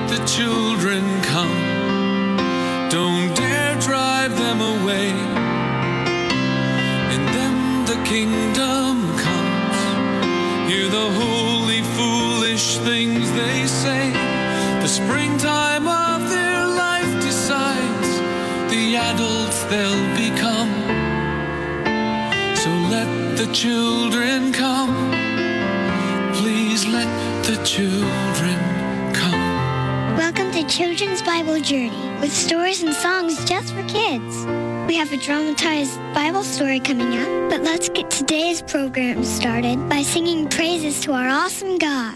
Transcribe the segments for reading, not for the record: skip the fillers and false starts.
the children come. Don't dare drive them away. In them the kingdom comes. Hear the holy, foolish things they say. The springtime of their life decides the adults they'll become. So let the children come. Please let the children come. Welcome to Children's Bible Journey with stories and songs just for kids. We have a dramatized Bible story coming up, but let's get today's program started by singing praises to our awesome God.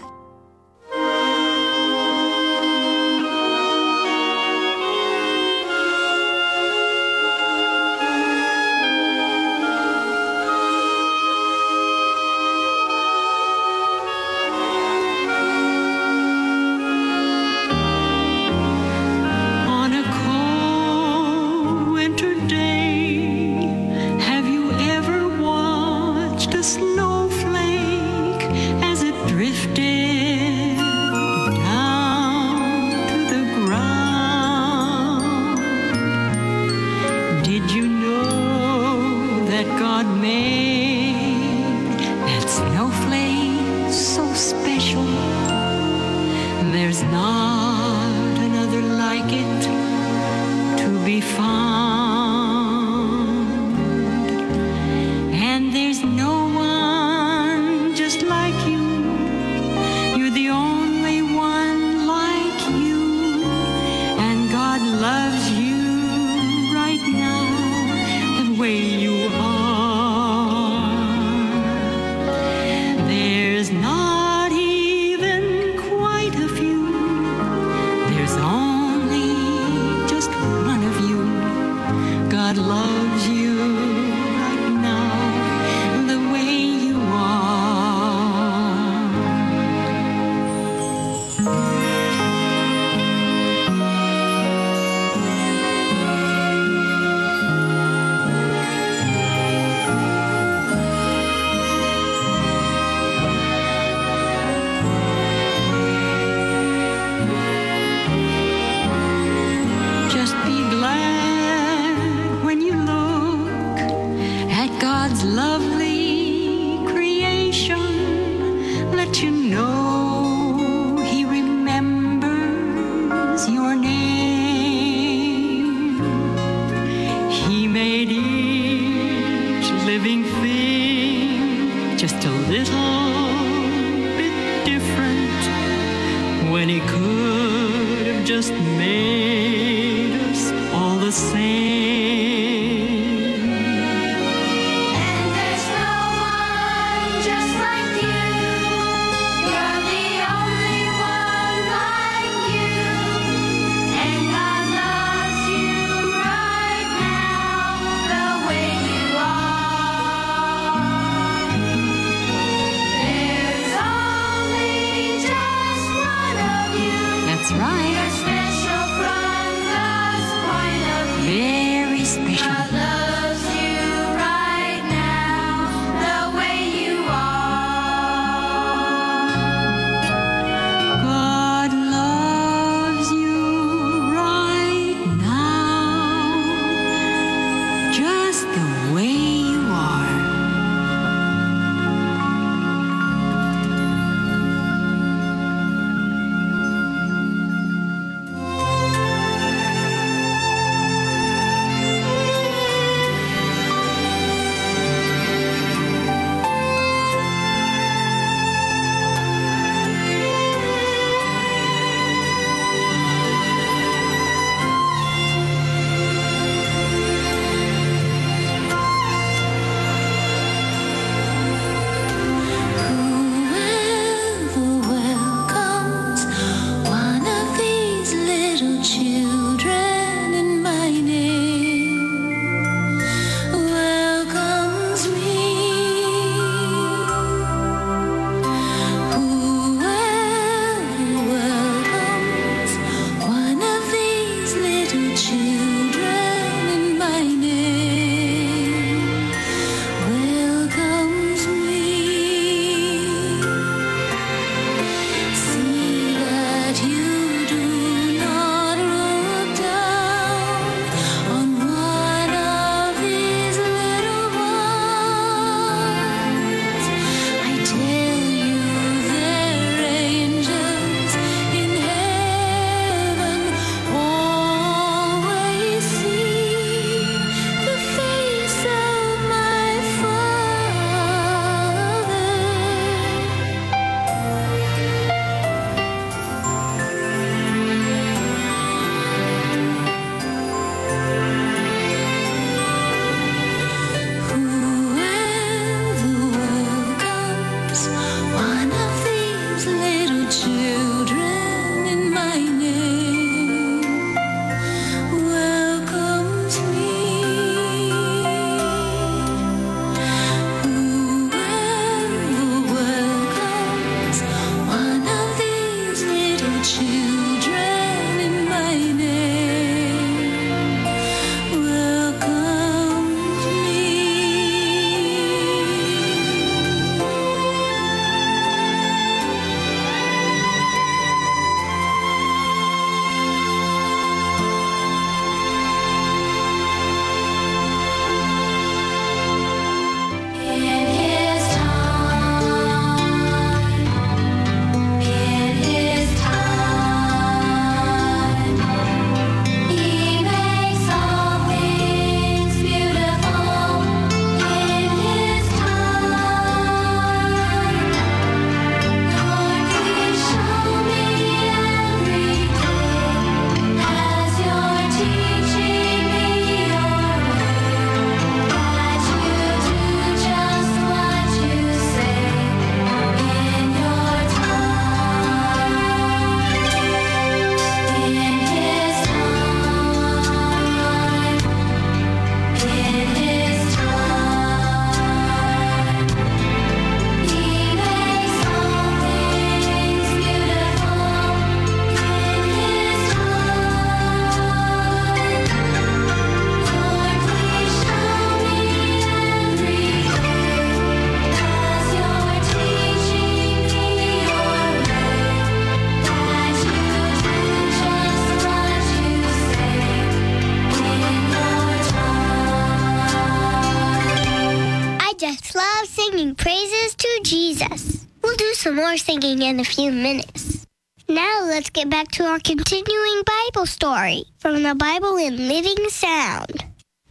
Jesus. We'll do some more singing in a few minutes. Now let's get back to our continuing Bible story from the Bible in Living Sound.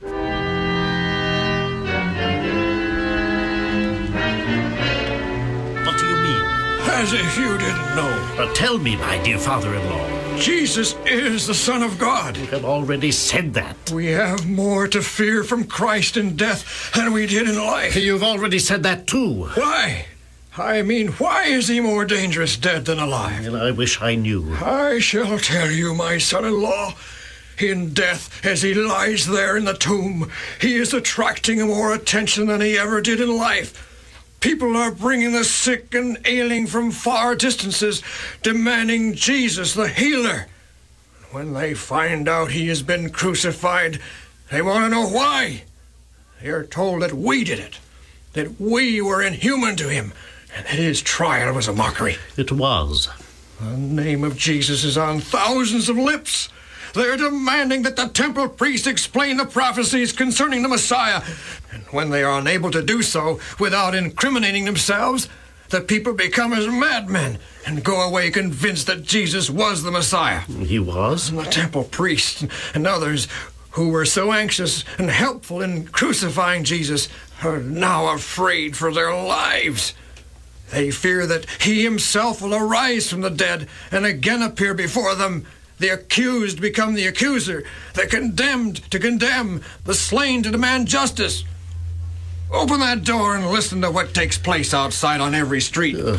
What do you mean? As if you didn't know. Tell me, my dear father-in-law. Jesus is the Son of God. You have already said that. We have more to fear from Christ in death than we did in life. You've already said that too. Why? I mean, why is he more dangerous dead than alive? And I wish I knew. I shall tell you, my son-in-law. In death, as he lies there in the tomb, he is attracting more attention than he ever did in life. People are bringing the sick and ailing from far distances, demanding Jesus, the healer. When they find out he has been crucified, they want to know why. They are told that we did it, that we were inhuman to him, and that his trial was a mockery. It was. The name of Jesus is on thousands of lips. They're demanding that the temple priests explain the prophecies concerning the Messiah. And when they are unable to do so without incriminating themselves, the people become as madmen and go away convinced that Jesus was the Messiah. He was? And the temple priests and others who were so anxious and helpful in crucifying Jesus are now afraid for their lives. They fear that he himself will arise from the dead and again appear before them. The accused become the accuser, the condemned to condemn, the slain to demand justice. Open that door and listen to what takes place outside on every street. Jesus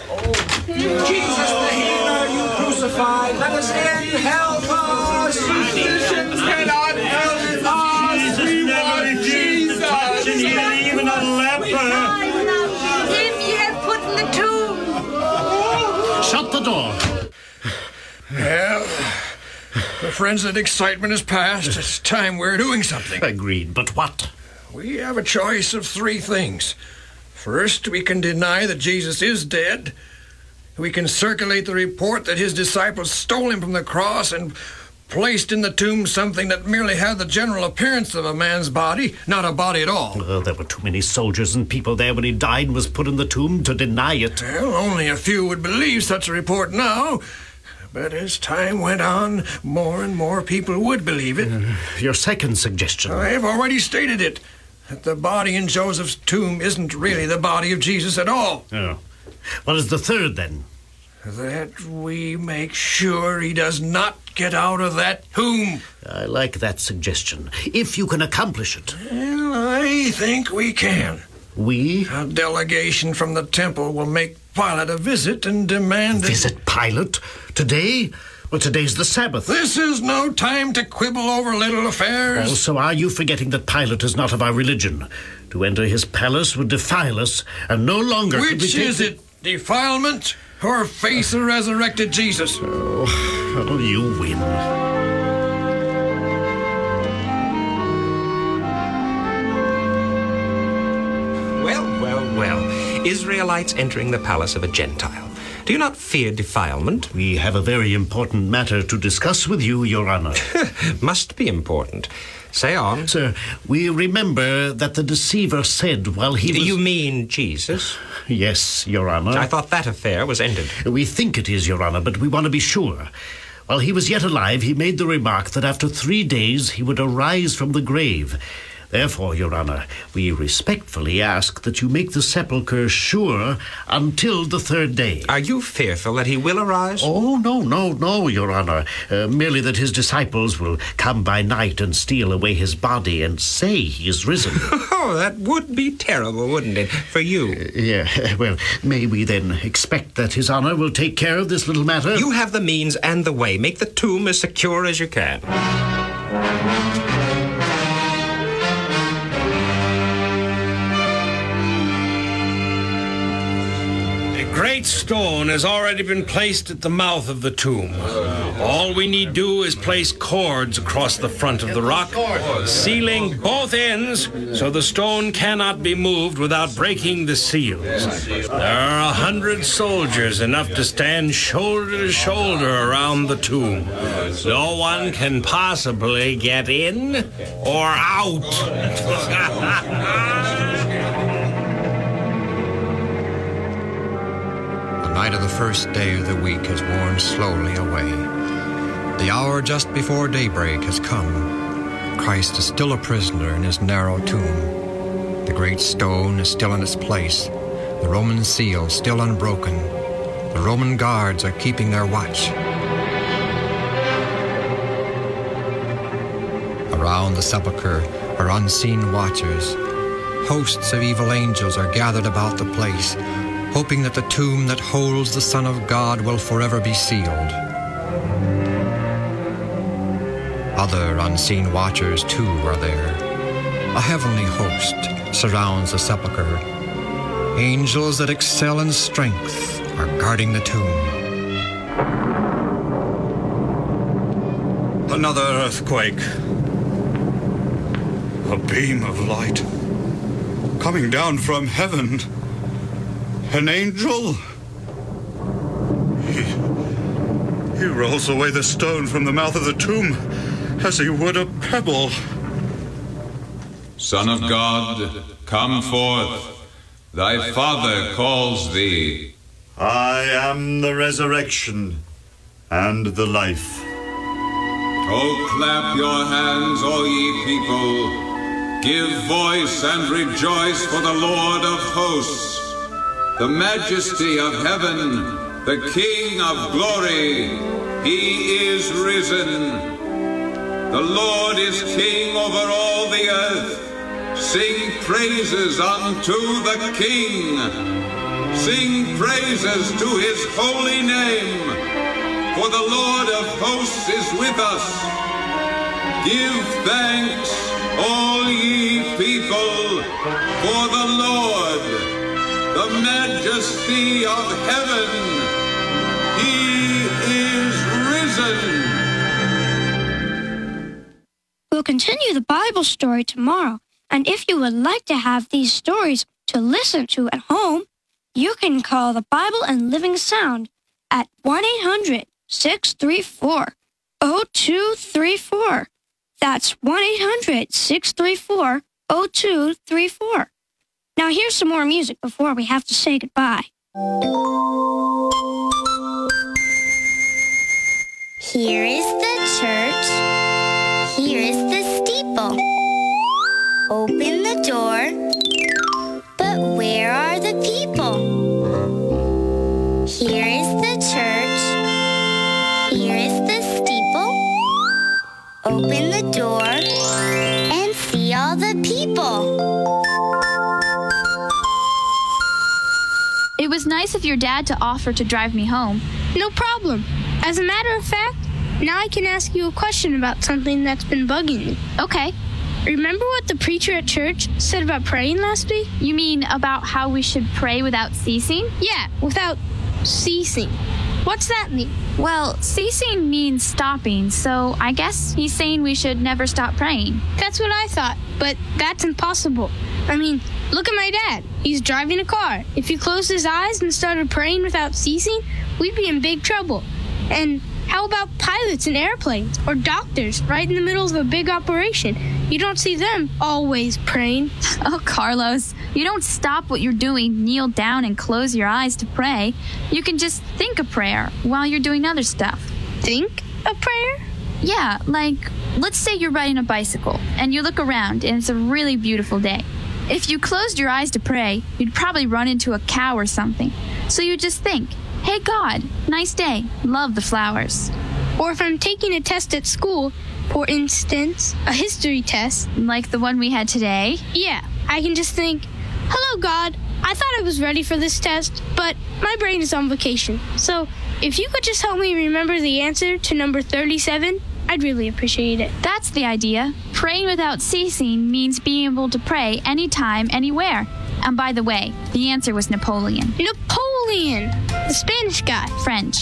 the healer, you crucified, let us in, help us! Physicians cannot help us! We want Jesus! Even a leper! Him ye have put in the tomb! Shut the door! Well, the frenzied excitement is past. It's time we're doing something. Agreed, but what? We have a choice of three things. First, we can deny that Jesus is dead. We can circulate the report that his disciples stole him from the cross and placed in the tomb something that merely had the general appearance of a man's body, not a body at all. There were too many soldiers and people there when he died and was put in the tomb to deny it. Well, only a few would believe such a report now. But as time went on, more and more people would believe it. Your second suggestion. I have already stated it, that the body in Joseph's tomb isn't really the body of Jesus at all. Oh. What is the third, then? That we make sure he does not get out of that tomb. I like that suggestion, if you can accomplish it. Well, I think we can. We? A delegation from the temple will make Pilate a visit and demand... Visit Pilate? Today? Well, today's the Sabbath. This is no time to quibble over little affairs. Also, are you forgetting that Pilate is not of our religion? To enter his palace would defile us, and no longer... Which is it? Defilement or face a resurrected Jesus? Oh, you win. Well, Israelites entering the palace of a Gentile. Do you not fear defilement? We have a very important matter to discuss with you, Your Honor. Must be important. Say on. Sir, we remember that the deceiver said while he was... You mean Jesus? Yes, Your Honor. I thought that affair was ended. We think it is, Your Honor, but we want to be sure. While he was yet alive, he made the remark that after 3 days he would arise from the grave. Therefore, Your Honor, we respectfully ask that you make the sepulchre sure until the 3rd day. Are you fearful that he will arise? Oh, no, Your Honor. Merely that his disciples will come by night and steal away his body and say he is risen. Oh, that would be terrible, wouldn't it, for you? Yeah, well, may we then expect that His Honor will take care of this little matter? You have the means and the way. Make the tomb as secure as you can. Great stone has already been placed at the mouth of the tomb. All we need do is place cords across the front of the rock, sealing both ends so the stone cannot be moved without breaking the seals. There are 100 soldiers, enough to stand shoulder to shoulder around the tomb. No one can possibly get in or out. light of the first day of the week has worn slowly away. The hour just before daybreak has come. Christ is still a prisoner in his narrow tomb. The great stone is still in its place, the Roman seal still unbroken. The Roman guards are keeping their watch. Around the sepulchre are unseen watchers. Hosts of evil angels are gathered about the place, hoping that the tomb that holds the Son of God will forever be sealed. Other unseen watchers, too, are there. A heavenly host surrounds the sepulchre. Angels that excel in strength are guarding the tomb. Another earthquake. A beam of light coming down from heaven. An angel. He rolls away the stone from the mouth of the tomb as he would a pebble. Son of God, come forth. Thy Father calls thee. I am the resurrection and the life. Oh, clap your hands, all ye people. Give voice and rejoice for the Lord of hosts. The majesty of heaven, the King of glory, he is risen. The Lord is King over all the earth. Sing praises unto the King. Sing praises to his holy name. For the Lord of hosts is with us. Give thanks, all ye people, for the Lord, the majesty of heaven. He is risen. We'll continue the Bible story tomorrow, and if you would like to have these stories to listen to at home, you can call the Bible and Living Sound at 1-800-634-0234. That's 1-800-634-0234. Now here's some more music before we have to say goodbye. Here is the church. Here is the steeple. Open the door. But where are the people? Here is the church. Here is the steeple. Open the door and see all the people. It was nice of your dad to offer to drive me home. No problem. As a matter of fact, now I can ask you a question about something that's been bugging me. Okay. Remember what the preacher at church said about praying last week? You mean about how we should pray without ceasing? Yeah, without ceasing. What's that mean? Well, ceasing means stopping, so I guess he's saying we should never stop praying. That's what I thought, but that's impossible. I mean, look at my dad. He's driving a car. If he closed his eyes and started praying without ceasing, we'd be in big trouble. And how about pilots in airplanes or doctors right in the middle of a big operation? You don't see them always praying. Oh, Carlos, you don't stop what you're doing, kneel down and close your eyes to pray. You can just think a prayer while you're doing other stuff. Think a prayer? Yeah, like, let's say you're riding a bicycle and you look around and it's a really beautiful day. If you closed your eyes to pray, you'd probably run into a cow or something. So you just think, hey, God, nice day, love the flowers. Or if I'm taking a test at school, for instance, a history test. Like the one we had today? Yeah, I can just think, hello, God, I thought I was ready for this test, but my brain is on vacation. So if you could just help me remember the answer to number 37, I'd really appreciate it. That's the idea. Praying without ceasing means being able to pray anytime, anywhere. And by the way, the answer was Napoleon. Napoleon! The Spanish guy. French.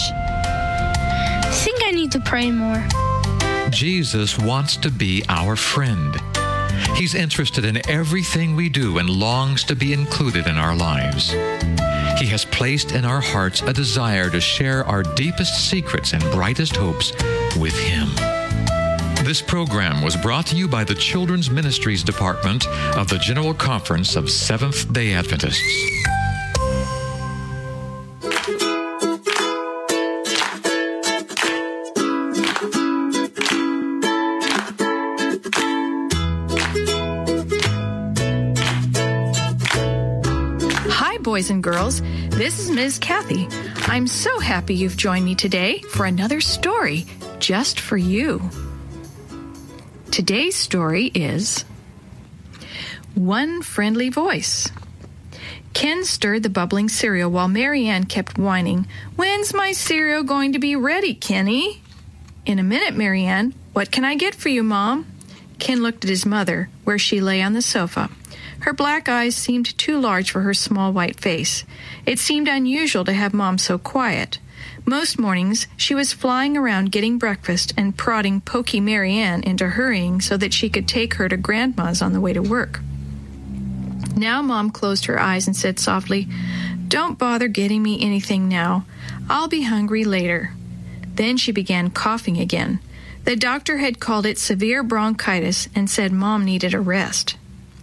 I think I need to pray more. Jesus wants to be our friend. He's interested in everything we do and longs to be included in our lives. He has placed in our hearts a desire to share our deepest secrets and brightest hopes with Him. This program was brought to you by the Children's Ministries Department of the General Conference of Seventh-day Adventists. boys and girls. This is Ms. Kathy. I'm so happy you've joined me today for another story just for you. Today's story is One Friendly Voice. Ken stirred the bubbling cereal while Mary Ann kept whining, "When's my cereal going to be ready, Kenny?" "In a minute, Mary Ann. What can I get for you, Mom?" Ken looked at his mother, where she lay on the sofa. Her black eyes seemed too large for her small white face. It seemed unusual to have Mom so quiet. Most mornings, she was flying around getting breakfast and prodding Pokey Mary Ann into hurrying so that she could take her to Grandma's on the way to work. Now Mom closed her eyes and said softly, "Don't bother getting me anything now. I'll be hungry later." Then she began coughing again. The doctor had called it severe bronchitis and said Mom needed a rest.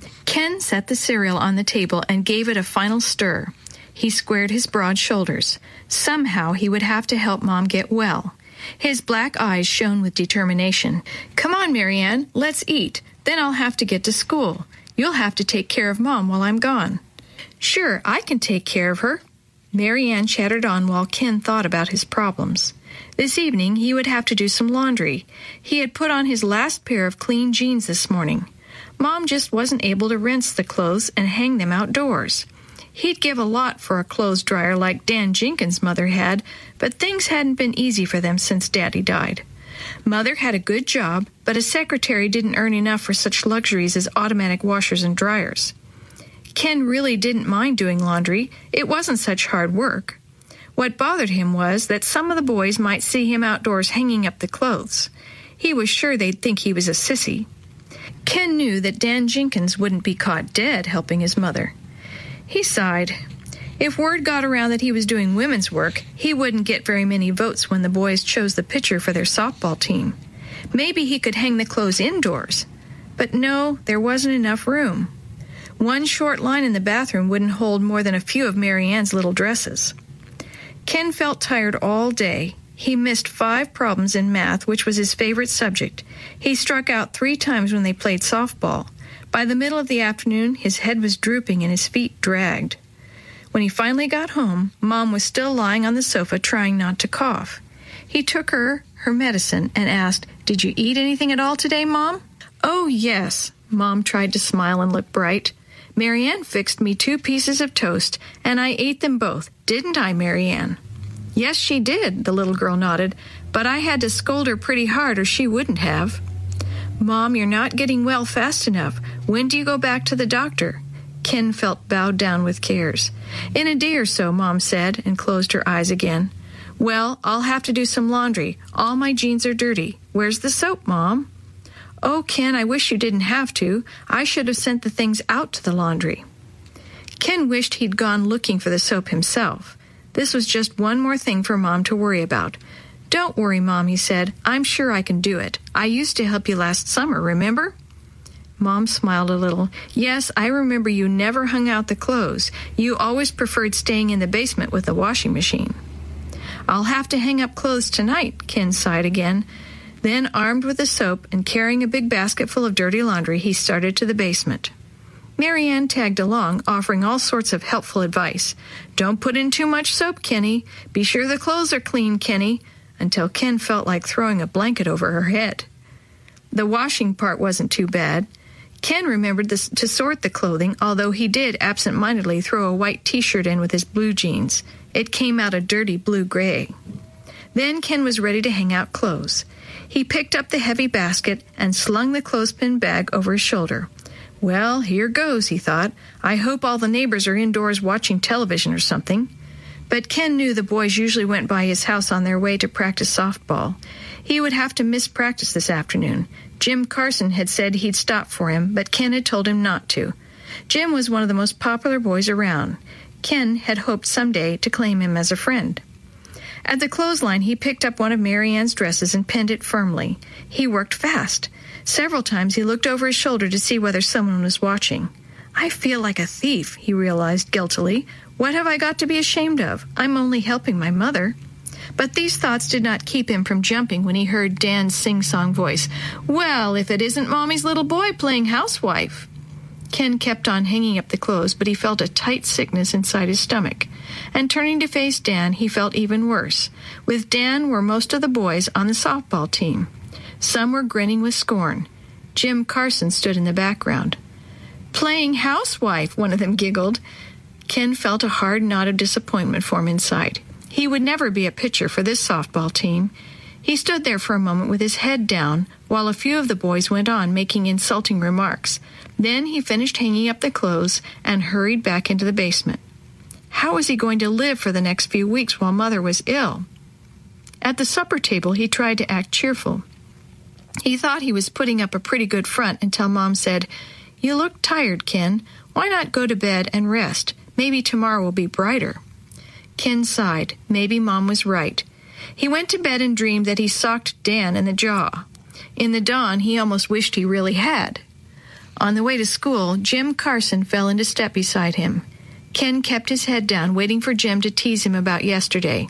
Ken set the cereal on the table and gave it a final stir. He squared his broad shoulders. Somehow he would have to help Mom get well. His black eyes shone with determination. "Come on, Mary Ann, let's eat. Then I'll have to get to school. You'll have to take care of Mom while I'm gone." "Sure, I can take care of her." Mary Ann chattered on while Ken thought about his problems. This evening he would have to do some laundry. He had put on his last pair of clean jeans this morning. Mom just wasn't able to rinse the clothes and hang them outdoors. He'd give a lot for a clothes dryer like Dan Jenkins' mother had, but things hadn't been easy for them since Daddy died. Mother had a good job, but a secretary didn't earn enough for such luxuries as automatic washers and dryers. Ken really didn't mind doing laundry. It wasn't such hard work. What bothered him was that some of the boys might see him outdoors hanging up the clothes. He was sure they'd think he was a sissy. Ken knew that Dan Jenkins wouldn't be caught dead helping his mother. He sighed. If word got around that he was doing women's work, he wouldn't get very many votes when the boys chose the pitcher for their softball team. Maybe he could hang the clothes indoors. But no, there wasn't enough room. One short line in the bathroom wouldn't hold more than a few of Mary Ann's little dresses. Ken felt tired all day. He missed 5 problems in math, which was his favorite subject. He struck out 3 times when they played softball. By the middle of the afternoon, his head was drooping and his feet dragged. When he finally got home, Mom was still lying on the sofa trying not to cough. He took her medicine and asked, "Did you eat anything at all today, Mom?" "Oh, yes." Mom tried to smile and look bright. "Mary Ann fixed me 2 pieces of toast, and I ate them both. Didn't I, Mary Ann?" "Yes, she did," the little girl nodded, "but I had to scold her pretty hard or she wouldn't have." "Mom, you're not getting well fast enough. When do you go back to the doctor?" Ken felt bowed down with cares. "In a day or so," Mom said, and closed her eyes again. "Well, I'll have to do some laundry. All my jeans are dirty. Where's the soap, Mom?" "Oh, Ken, I wish you didn't have to. I should have sent the things out to the laundry." Ken wished he'd gone looking for the soap himself. This was just one more thing for Mom to worry about. "Don't worry, Mom," he said. "I'm sure I can do it. I used to help you last summer, remember?" Mom smiled a little. "Yes, I remember you never hung out the clothes. You always preferred staying in the basement with the washing machine." "I'll have to hang up clothes tonight," Ken sighed again. Then, armed with the soap and carrying a big basket full of dirty laundry, he started to the basement. Mary Ann tagged along, offering all sorts of helpful advice. "Don't put in too much soap, Kenny. Be sure the clothes are clean, Kenny," until Ken felt like throwing a blanket over her head. The washing part wasn't too bad. Ken remembered to sort the clothing, although he did absent-mindedly throw a white T-shirt in with his blue jeans. It came out a dirty blue-gray. Then Ken was ready to hang out clothes. He picked up the heavy basket and slung the clothespin bag over his shoulder. "Well, here goes," he thought. "I hope all the neighbors are indoors watching television or something." But Ken knew the boys usually went by his house on their way to practice softball. He would have to miss practice this afternoon. Jim Carson had said he'd stop for him, but Ken had told him not to. Jim was one of the most popular boys around. Ken had hoped someday to claim him as a friend. At the clothesline, he picked up one of Mary Ann's dresses and pinned it firmly. He worked fast. Several times he looked over his shoulder to see whether someone was watching. "I feel like a thief," he realized guiltily. "What have I got to be ashamed of? I'm only helping my mother." But these thoughts did not keep him from jumping when he heard Dan's sing-song voice. "Well, if it isn't Mommy's little boy playing housewife." Ken kept on hanging up the clothes, but he felt a tight sickness inside his stomach. And turning to face Dan, he felt even worse. With Dan were most of the boys on the softball team. Some were grinning with scorn. Jim Carson stood in the background. "Playing housewife," one of them giggled. Ken felt a hard knot of disappointment form inside. He would never be a pitcher for this softball team. He stood there for a moment with his head down, while a few of the boys went on making insulting remarks. Then he finished hanging up the clothes and hurried back into the basement. How was he going to live for the next few weeks while Mother was ill? At the supper table, he tried to act cheerful. He thought he was putting up a pretty good front until Mom said, "You look tired, Ken. Why not go to bed and rest? Maybe tomorrow will be brighter." Ken sighed. Maybe Mom was right. He went to bed and dreamed that he socked Dan in the jaw. In the dawn, he almost wished he really had. On the way to school, Jim Carson fell into step beside him. Ken kept his head down, waiting for Jim to tease him about yesterday.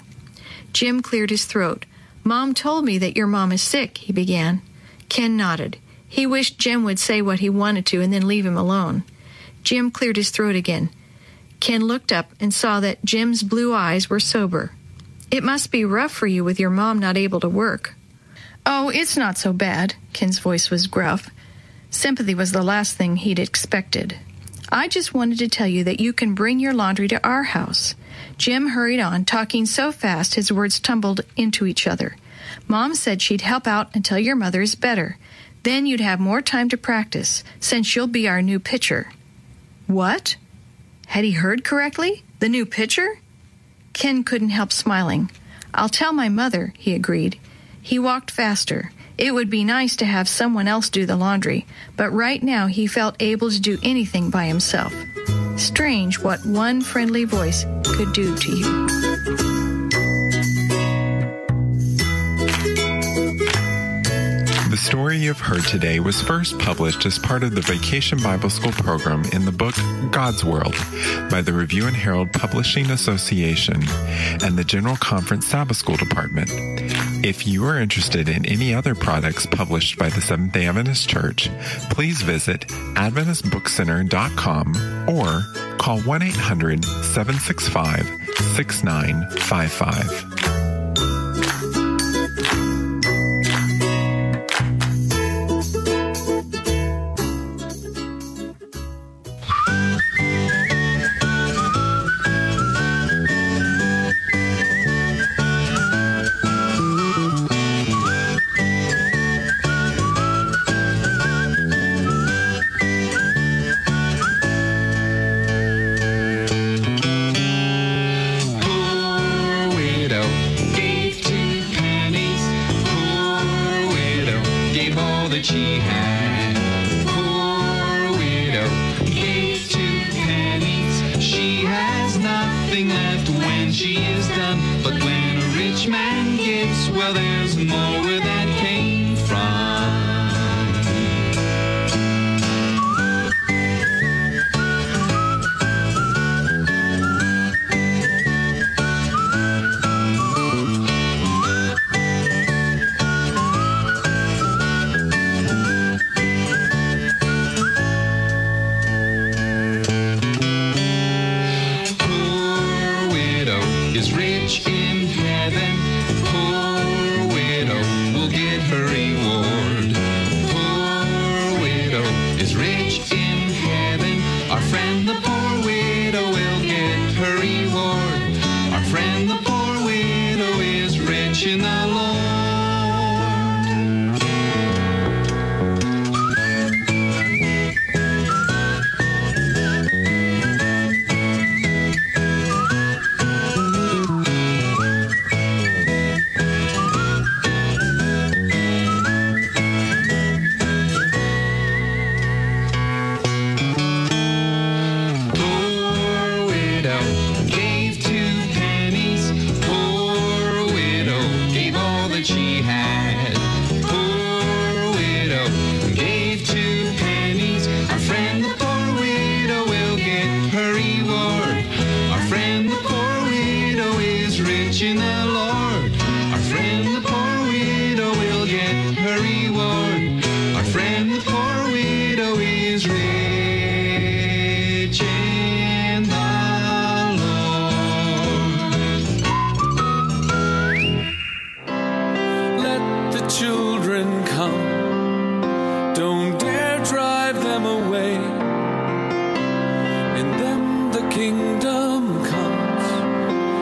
Jim cleared his throat. "Mom told me that your mom is sick," he began. Ken nodded. He wished Jim would say what he wanted to and then leave him alone. Jim cleared his throat again. Ken looked up and saw that Jim's blue eyes were sober. "It must be rough for you with your mom not able to work." "Oh, it's not so bad." Ken's voice was gruff. Sympathy was the last thing he'd expected. "I just wanted to tell you that you can bring your laundry to our house." Jim hurried on, talking so fast his words tumbled into each other. "Mom said she'd help out until your mother is better. Then you'd have more time to practice, since you'll be our new pitcher." What? Had he heard correctly? The new pitcher? Ken couldn't help smiling. "I'll tell my mother," he agreed. He walked faster. It would be nice to have someone else do the laundry, but right now he felt able to do anything by himself. Strange what one friendly voice could do to you. The story you've heard today was first published as part of the Vacation Bible School program in the book God's World by the Review and Herald Publishing Association and the General Conference Sabbath School Department. If you are interested in any other products published by the Seventh-day Adventist Church, please visit AdventistBookCenter.com or call 1-800-765-6955.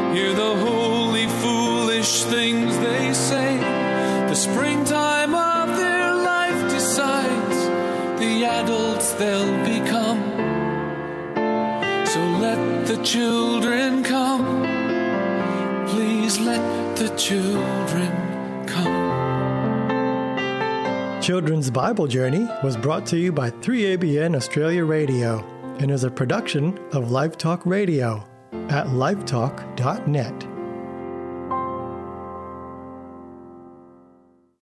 Hear the holy, foolish things they say. The springtime of their life decides the adults they'll become. So let the children come. Please let the children come. Children's Bible Journey was brought to you by 3ABN Australia Radio and is a production of Live Talk Radio at livetalk.net.